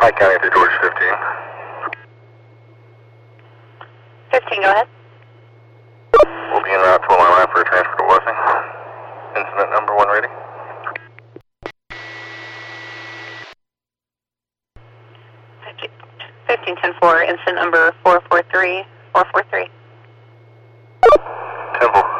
High County to George 15. 15, go ahead. We'll be en route to Alarm Line for a transfer to Wessing. Incident number 1 ready. 15-10-4, incident number 443. 443. Temple.